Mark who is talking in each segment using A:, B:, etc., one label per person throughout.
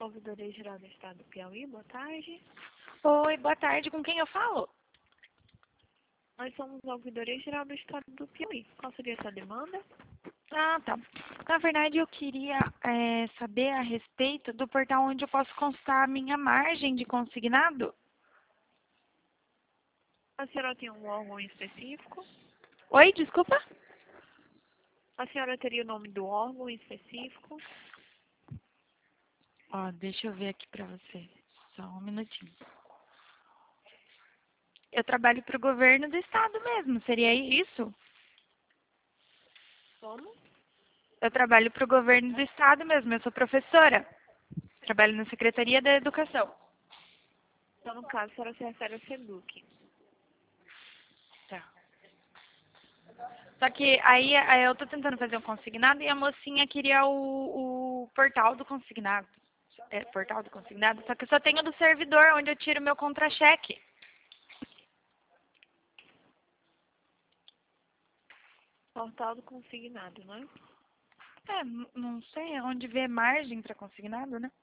A: Ouvidoria Geral do Estado do Piauí, boa tarde.
B: Oi, boa tarde. Com quem eu falo?
A: Nós somos a Ouvidoria Geral do Estado do Piauí. Qual seria a sua demanda?
B: Ah, tá. Na verdade, eu queria saber a respeito do portal onde eu posso consultar a minha margem de consignado.
A: A senhora tem um órgão específico?
B: Oi, desculpa?
A: A senhora teria o nome do órgão específico?
B: Ó, deixa eu ver aqui pra você. Só um minutinho. Eu trabalho para o governo do estado mesmo, seria isso?
A: Como?
B: Eu trabalho para o governo do estado mesmo, eu sou professora. Trabalho na Secretaria da Educação.
A: Então, no caso, a senhora se refere ao SEDUC.
B: Tá. Só que aí eu tô tentando fazer um consignado e a mocinha queria o portal do consignado. Portal do consignado, só que eu só tenho do servidor onde eu tiro meu contra-cheque.
A: Portal do consignado, né?
B: Não sei onde vê margem para consignado, né?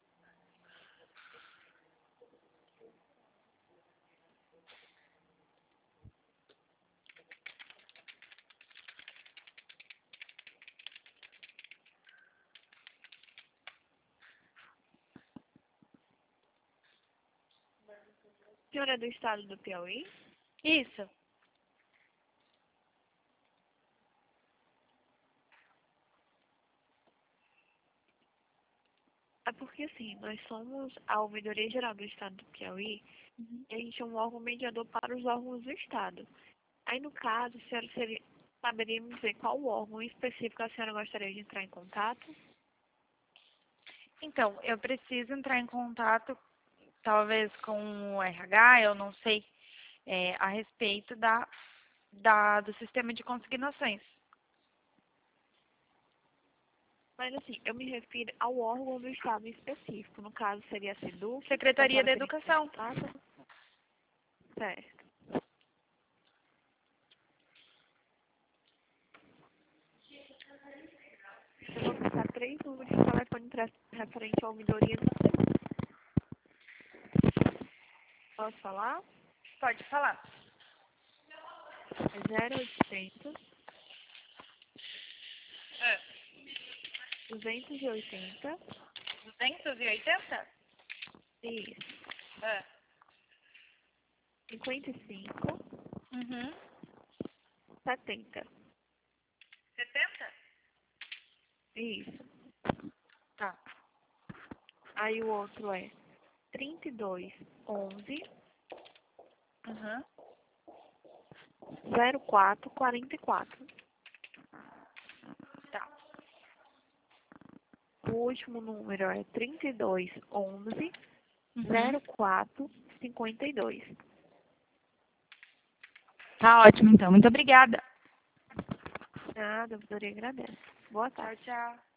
A: A senhora é do Estado do Piauí?
B: Isso.
A: É porque, assim, nós somos a Ouvidoria Geral do Estado do Piauí e a gente é um órgão mediador para os órgãos do Estado. Aí, no caso, a senhora saberia me dizer qual órgão específico a senhora gostaria de entrar em contato?
B: Então, eu preciso entrar em contato, talvez com o RH, eu não sei, a respeito do sistema de consignações.
A: Mas, assim, eu me refiro ao órgão do Estado específico. No caso, seria a SEDUC.
B: Secretaria da Educação.
A: Certo. Eu vou passar 3 números de telefone referente à ouvidoria da SEDUC. Posso falar?
B: Pode falar.
A: É 0800 280.
B: 280?
A: Isso.
B: É.
A: 55
B: Uhum.
A: 70.
B: 70?
A: Isso.
B: Tá.
A: Aí o outro é 32 11
B: Uhum.
A: 04 44.
B: Tá.
A: O último número é 32 11
B: Uhum.
A: 04 52.
B: Tá ótimo, então. Muito obrigada.
A: Nada, a ouvidoria agradece. Boa
B: Tchau,
A: tarde.
B: tchau.